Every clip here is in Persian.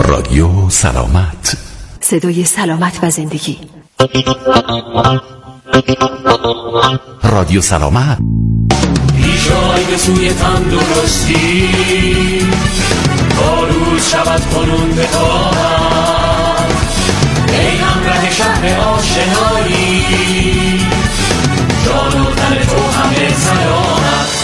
رادیو سلامت، صدای سلامت و زندگی. رادیو سلامت پیشای به سوی تندرستی، تا روز شود کنون به طاعت، ای همراه شهر آشنایی، جان و تن تو همه سلامت.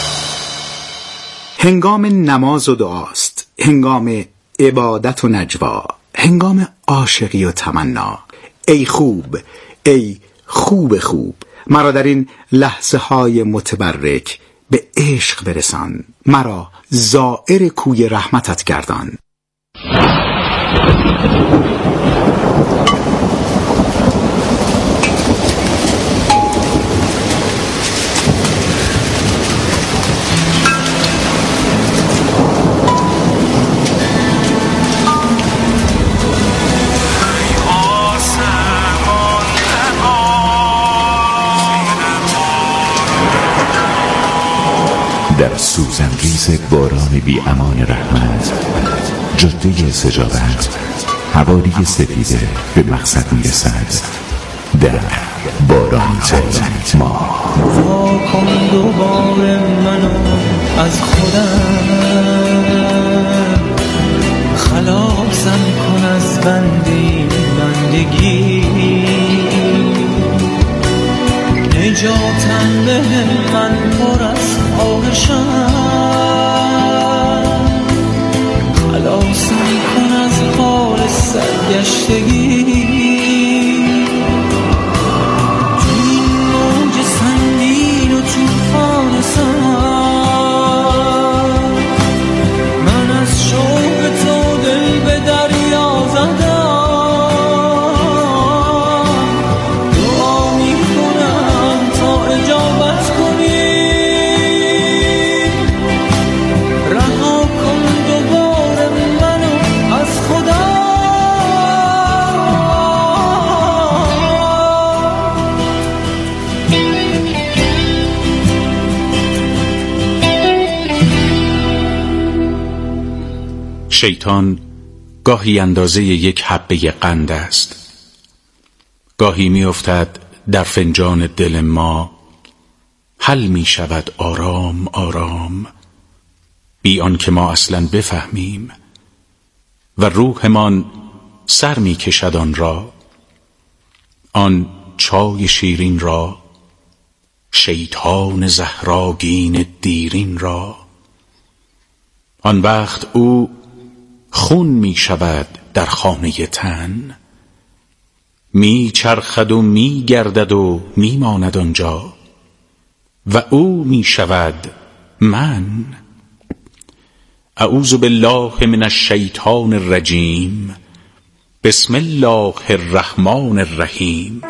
هنگام نماز و دعاست، هنگام عبادت و نجوا، هنگام عاشقی و تمنا. ای خوب، ای خوب خوب، مرا در این لحظه های متبرک به عشق برسان، مرا زائر کوی رحمتت گردان. در سوزنریز باران بی امان رحمت، جاده سجابت، حوالی سفیده به مقصد میرسد. در باران ترین ماه کن دوباره منو از خودم، خلاصم کن از بندگی، نجاتم به من پر از خواهشم، خلاصم کن از حال سرگشتگی. تو این موج سنگین و توفان سر، من از شوق تو دل به دریا زدم، شیطان گاهی اندازه یک حبه قند است، گاهی می افتد در فنجان دل ما، حل می شود آرام آرام، بی آنکه ما اصلا بفهمیم، و روحمان سر می کشد آن را، آن چای شیرین را، شیطان زهراگین دیرین را. آن وقت او خون می شود در خانه تن، می چرخد و می گردد و می ماند آنجا، و او می شود من. اعوذ بالله من الشیطان الرجیم، بسم الله الرحمن الرحیم.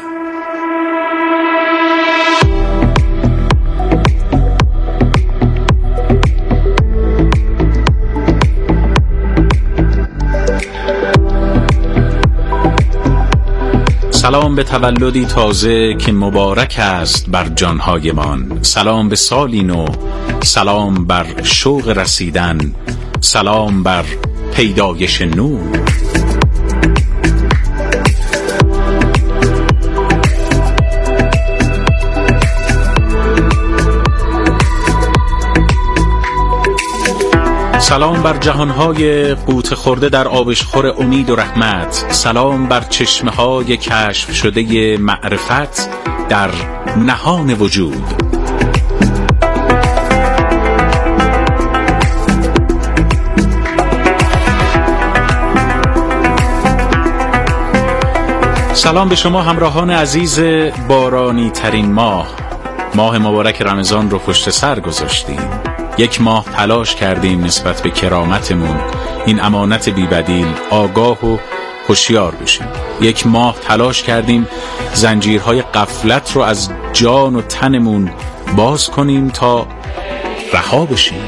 سلام به تولدی تازه که مبارک است بر جانهایمان، سلام به سالی نو، سلام بر شوق رسیدن، سلام بر پیدایش نور. سلام بر جهانهای قوت خورده در آبشخور امید و رحمت، سلام بر چشمه‌های کشف شده معرفت در نهان وجود. سلام به شما همراهان عزیز بارانی ترین ماه مبارک رمضان رو پشت سر گذاشتیم. یک ماه تلاش کردیم نسبت به کرامتمون، این امانت بی‌بدیل، آگاه و هوشیار بشیم. یک ماه تلاش کردیم زنجیرهای غفلت رو از جان و تنمون باز کنیم تا رها بشیم.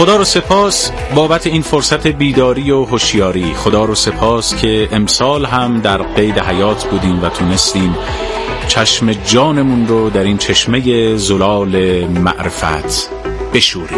خدا رو سپاس بابت این فرصت بیداری و هوشیاری. خدا رو سپاس که امسال هم در قید حیات بودیم و تونستیم چشم جانمون رو در این چشمه زلال معرفت بشوریم.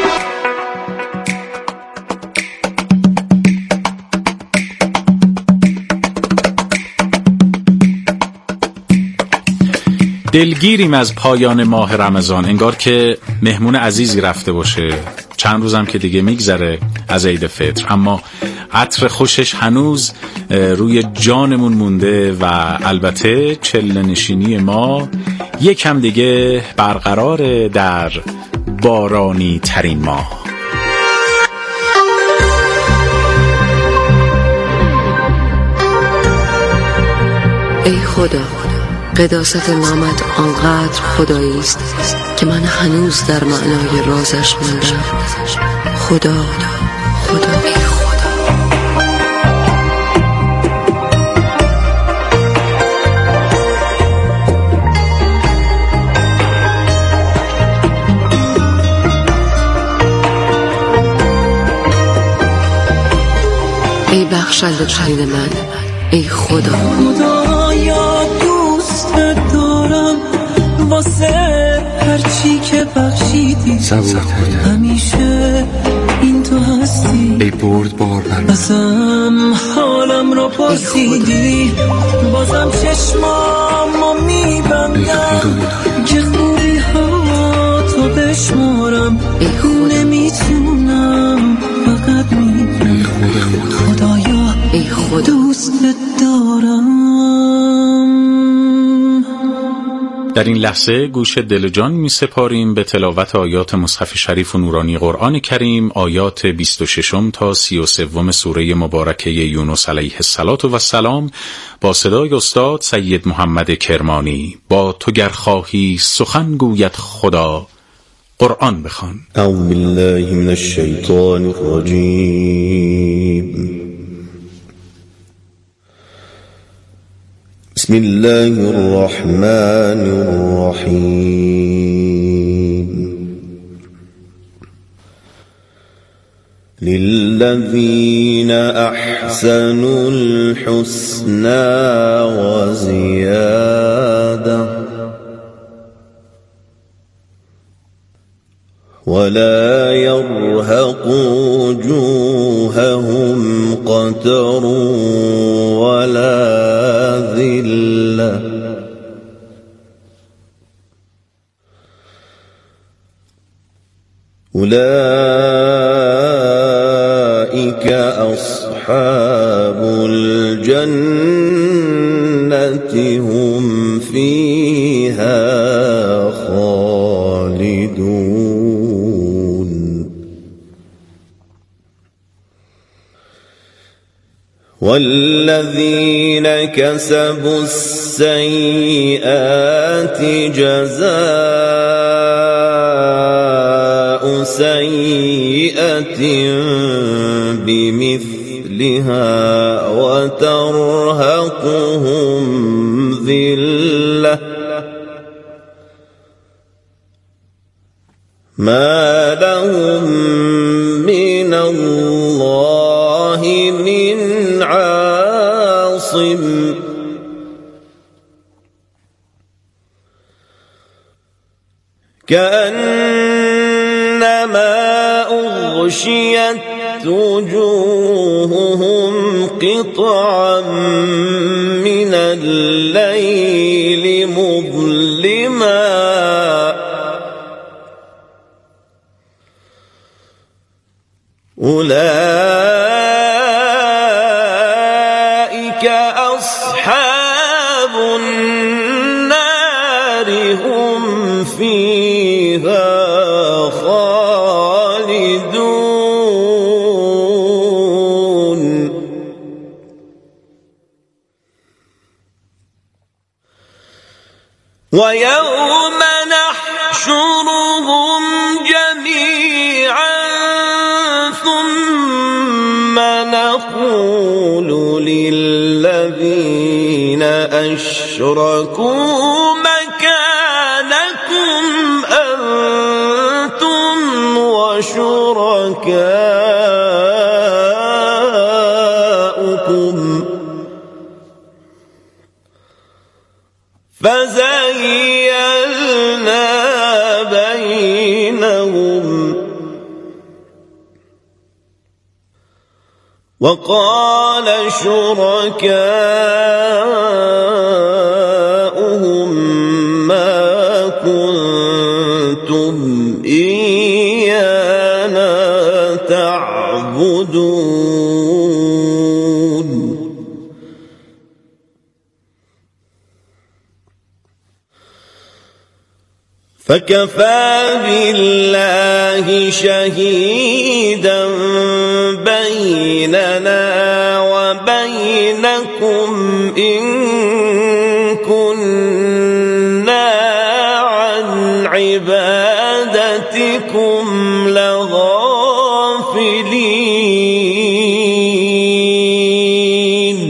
دلگیریم از پایان ماه رمضان، انگار که مهمون عزیزی رفته باشه. چند روزم که دیگه میگذره از عید فطر، اما عطر خوشش هنوز روی جانمون مونده و البته چله نشینی ما یکم دیگه برقراره در بارانی ترین ماه. ای خدا، قداست نامت آنقدر خدایی است که من هنوز در معنای رازش ماندم. خدا، خدا، ای خدا. ای بخشنده ترین من، ای خدا. خدایا دوست دارم واسه هرچی که بخشیدی، همیشه این تو هستی. ای بردبار بر من، ازم حالم رو پرسیدی، بازم چشمامو میبندم که خوبی ها تو بشمارم. نمیتونم فقط میدونم خدایا ای خدا دوست دارم. در این لحظه گوش دل و جان می سپاریم به تلاوت آیات مصحف شریف و نورانی قرآن کریم، آیات 26 تا 33 سوره مبارکه یونس علیه السلام با صدای استاد سید محمد کرمانی. با تو گر خواهی سخن گوید خدا، قرآن بخوان. اعوذ بالله من الشیطان الرجیم. بسم الله الرحمن الرحیم. للذین احسنوا الحسنى وزیاده ولا يرهق وجوههم قتر ولا ذلة أولئك أصحاب الجنة هم فيها خالدون. والذين كسبوا السيئات جزاء سيئة بمثلها وترهقهم ذلة ما لهم من الله من عاصم كأنما أغشيت وجوههم قطعا من الليل مظلما أولئك أصحاب النار هم فيها خالدون. ويوم نحشرهم جميعا ثم نقول للذين أشركوا مكانكم أنتم وشركاؤكم فزيّلنا بينهم وقال شركاؤهم ما كنتم إيانا تعبدون فكفى بالله شهيدا بيننا وبينكم إن كنا عن عبادتكم لغافلين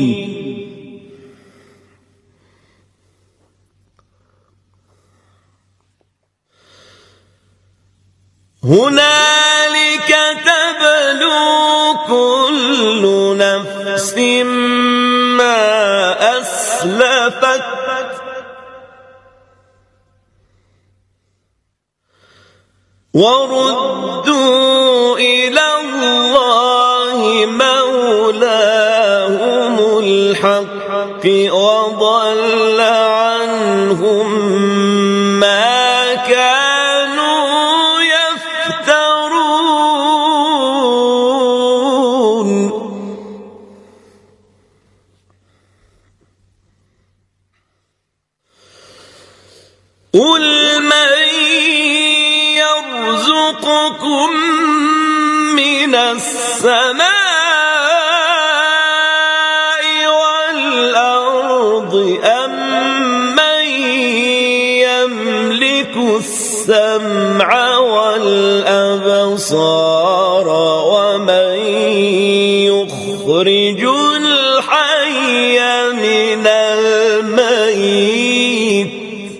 هنالك تبلو كل نفس ما أسلفت وردوا إلى الله مولاهم الحق وضل عنهم ما كانوا يفترون قل من يرزقكم من السماء والأرض أم من يملك السمع والأبصار ومن يخرج الحي من الميت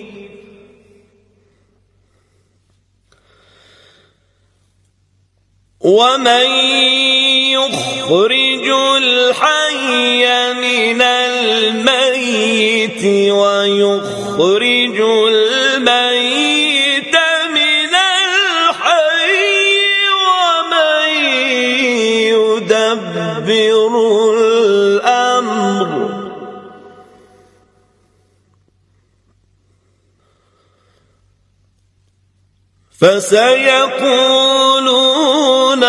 ومن يخرج الحي من الميت ويخرج الميت من الحي ومن يدبر الأمر فسيقولون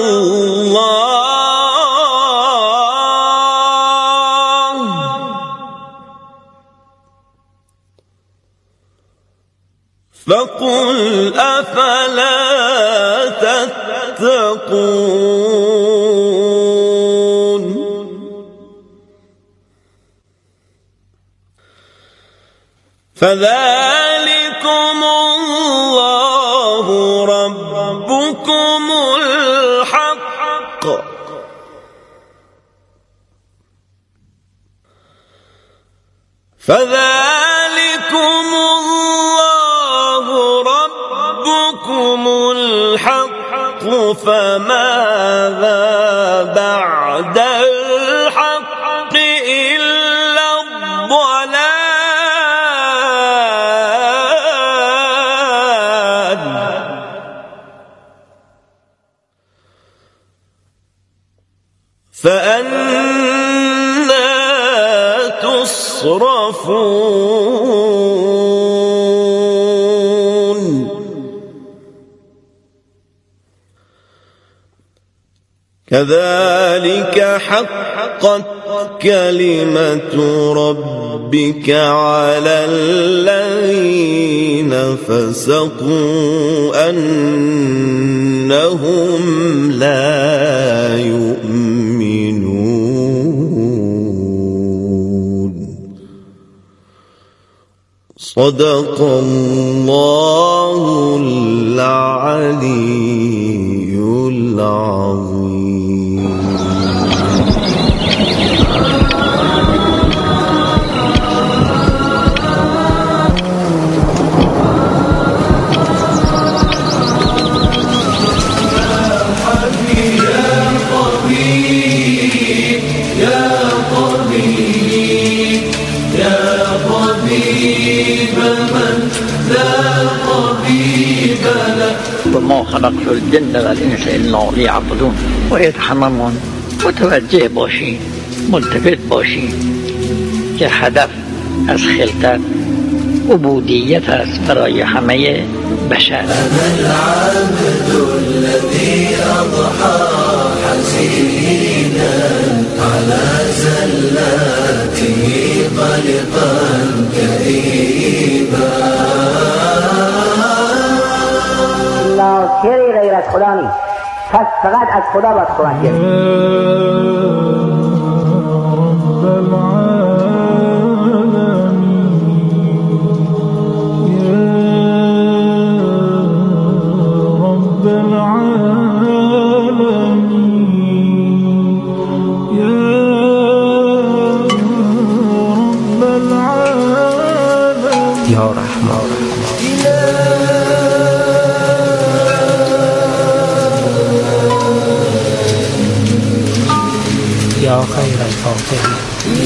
الله فقل أفلا تتقون فذلكم الله ربكم الحق فذلكم الله ربكم الحق فماذا بعد الحق إلا الضلال فأنى تصرفون كذلك حقت كلمة ربك على الذين فسقوا أنهم لا يؤمنون صدق الله العلي العظيم. يا طبيب ما خلقت الجن والانس الا لیعبدون. باید هممون متوجه باشیم، ملتفت باشیم که هدف از خلقت عبودیت است برای همه بشر. أنا العبد الذي أضحى حزينا على زلاته قلقا كئيبا. ناصری غیر از خدا نیست، پس فقط از خدا باید کمک گرفت. یا رحمان یا خیر الفاتحین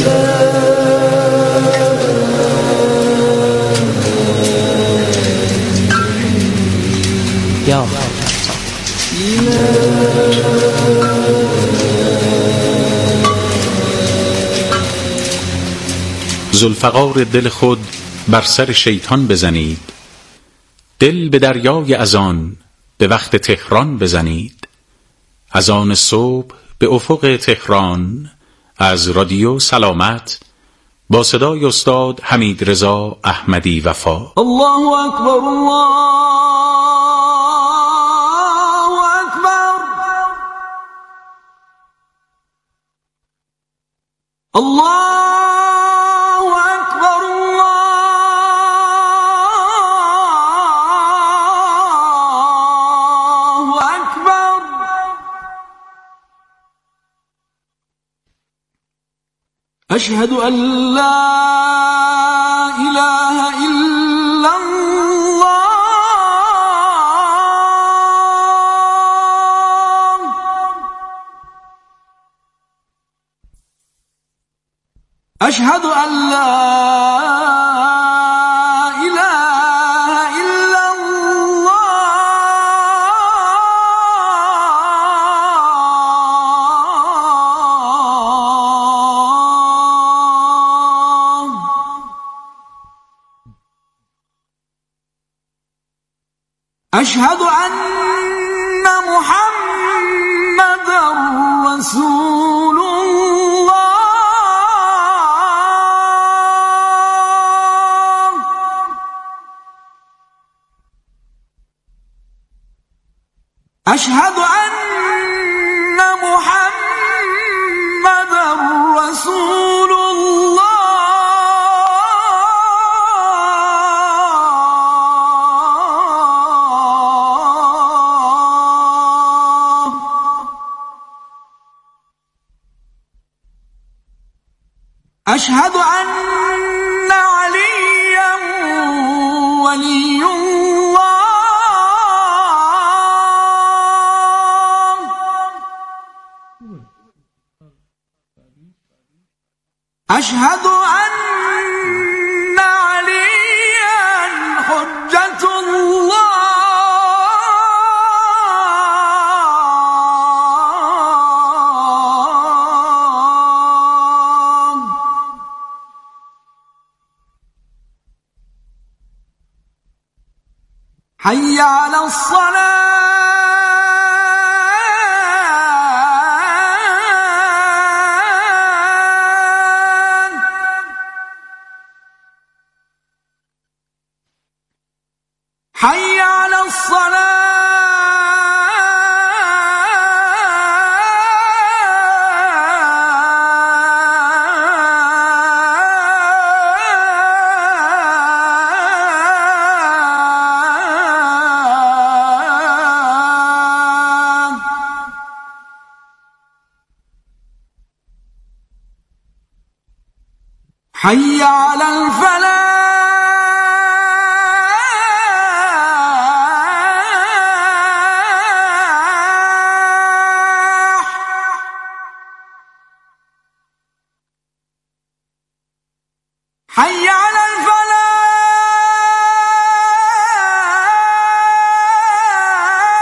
یا ذوالفقار دل خود بر سر شیطان بزنید، دل به دریای اذان به وقت تهران بزنید. اذان صبح به افق تهران از رادیو سلامت با صدای استاد حمید رضا احمدی وفا. الله اکبر، الله اکبر، الله أشهد أن لا إله إلا الله. أشهد أن لا إله إلا أشهد أن محمد رسول الله. أشهد أن محمد رسول الله. أشهد أن عليا ولي الله. أشهد أن عليا حجة الله. حي على الصلاة. حي على الصلاة. حي على الفلاح. حي على الفلاح.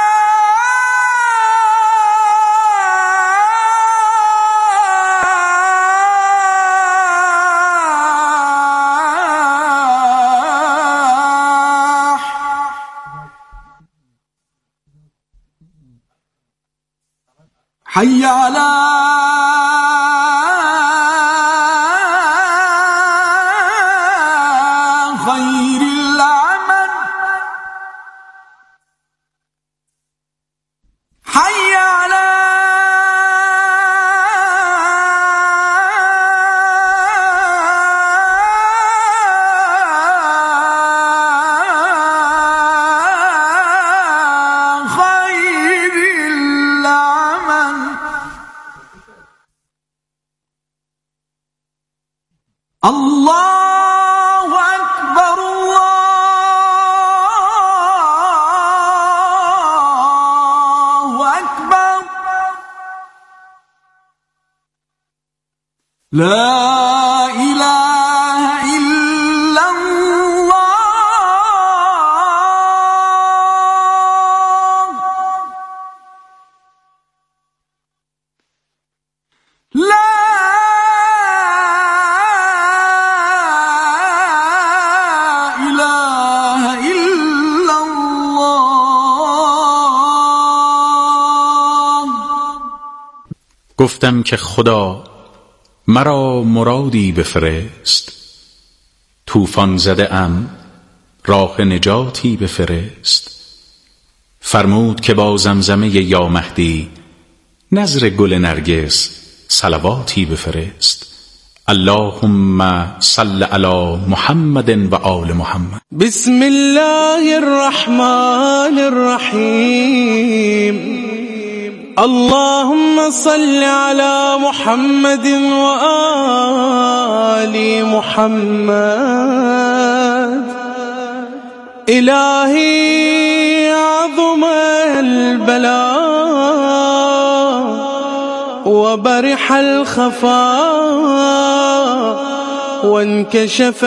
حي على خير العمل حي على الله أكبر الله أكبر لا إله إلا الله لا گفتم که خدا مرا مرادی بفرست، طوفان زده ام راه نجاتی بفرست. فرمود که با زمزمه یا مهدی نذر گل نرگس صلواتی بفرست. اللهم صل علی محمد و آل محمد. بسم الله الرحمن الرحیم. اللهم صل على محمد وآل محمد. إلهي عظم البلاء وبرح الخفاء وانكشف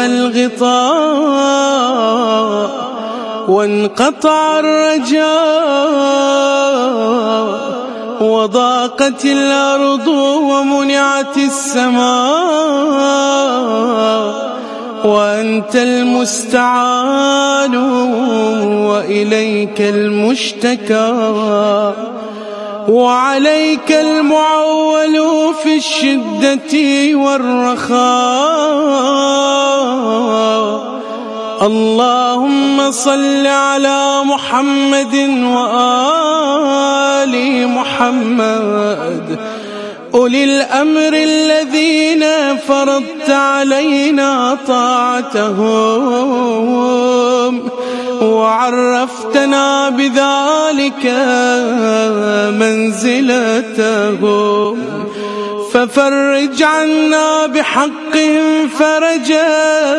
الغطاء وانقطع الرجاء وضاقت الأرض ومنعت السماء وأنت المستعان وإليك المشتكى وعليك المعول في الشدة والرخاء. اللهم صل على محمد وآل محمد أولي الأمر الذين فرضت علينا طاعتهم وعرفتنا بذلك منزلتهم، ففرج عنا بحقهم فرجا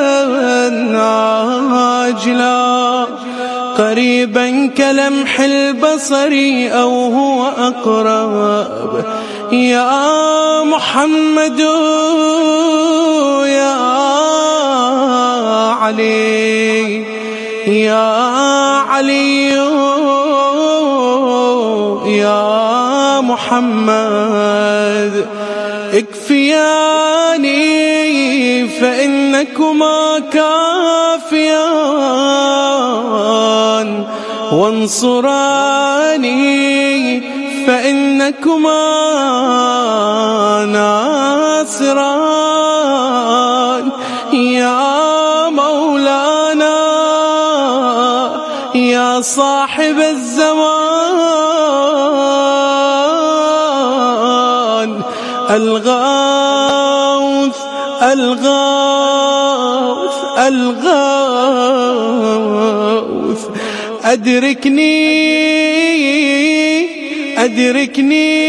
عاجلا قريبا كلمح البصر أو هو أقرب. يا محمد يا علي يا علي يا محمد اكفياني فإنكما كافيان وانصراني فإنكما ناصران. يا مولانا يا صاحب الزمان الغوث الغوث الغوث أدركني أدركني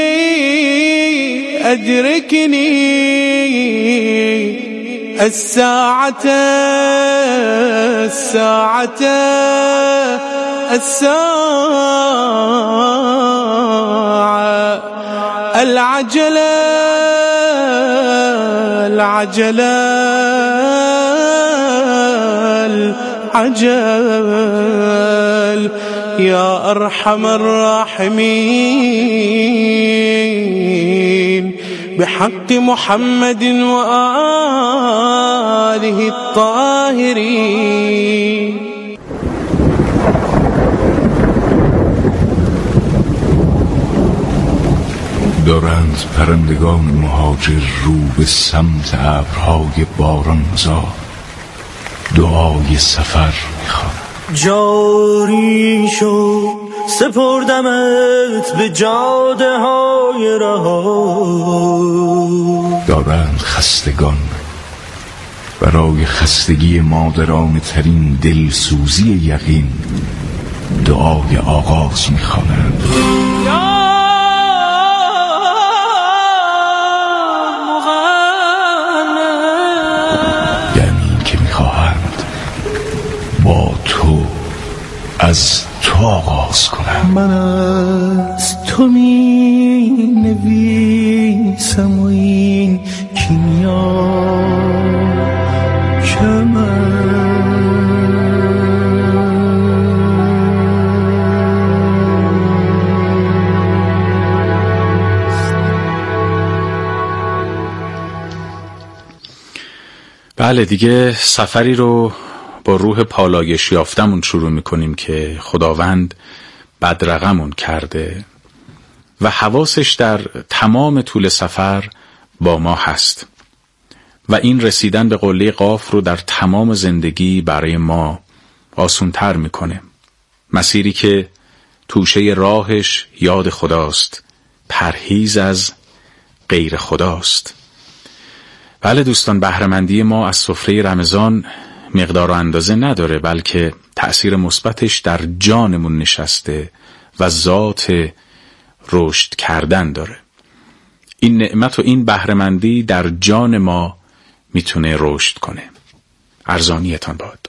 أدركني الساعة الساعة الساعة العجلة العجلة العجل. يا أرحم الراحمين بحق محمد وآله الطاهرين. دارند پرندگان مهاجر رو به سمت ابرهای بارانزا دعای سفر می‌خوانند. جاری شو سپردمت به جاده های رها. دارند خستگان برای خستگی مادران ترین دلسوزی یقین دعای آغاز می‌خوانند. یعنی که می‌خواهند با تو از تو آغاز کنند. من از تو می نویسم و این کیمیا که بله دیگه سفری رو با روح پالایش یافتمون شروع میکنیم که خداوند بدرقمون کرده و حواسش در تمام طول سفر با ما هست و این رسیدن به قله قاف رو در تمام زندگی برای ما آسونتر میکنه. مسیری که توشه راهش یاد خداست، پرهیز از غیر خداست. بله دوستان، بهره‌مندی ما از سفره رمضان مقدار و اندازه نداره، بلکه تأثیر مثبتش در جانمون نشسته و ذات رشد کردن داره. این نعمت و این بهره‌مندی در جان ما میتونه رشد کنه. ارزانیتان باد.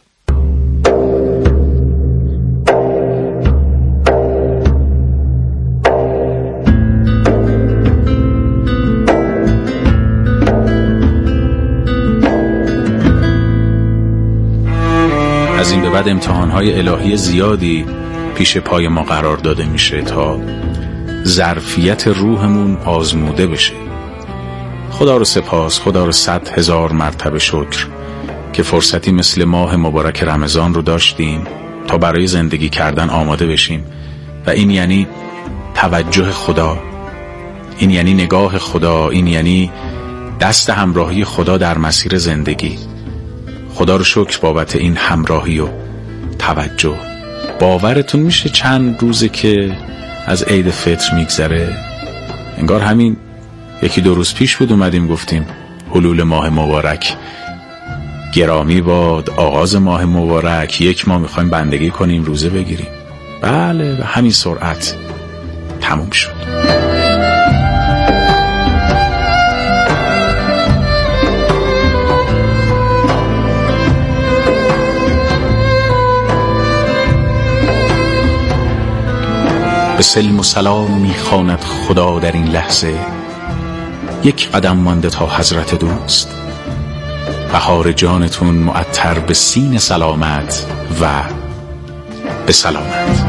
از این به بعد امتحان‌های الهی زیادی پیش پای ما قرار داده میشه تا ظرفیت روحمون آزموده بشه. خدا رو سپاس، خدا رو 100,000 مرتبه شکر که فرصتی مثل ماه مبارک رمضان رو داشتیم تا برای زندگی کردن آماده بشیم و این یعنی توجه خدا، این یعنی نگاه خدا، این یعنی دست همراهی خدا در مسیر زندگی. خدا رو شکر بابت این همراهی و توجه. باورتون میشه چند روزه که از عید فطر میگذره؟ انگار همین 1-2 روز پیش بود اومدیم گفتیم حلول ماه مبارک، گرامی باد آغاز ماه مبارک، 1 ماه میخوایم بندگی کنیم، روزه بگیریم. بله، به همین سرعت تموم شد. به سلم و سلام میخواند خدا در این لحظه، 1 قدم مانده تا حضرت دوست. بهار جانتون معطر به سین سلامت و به سلامت.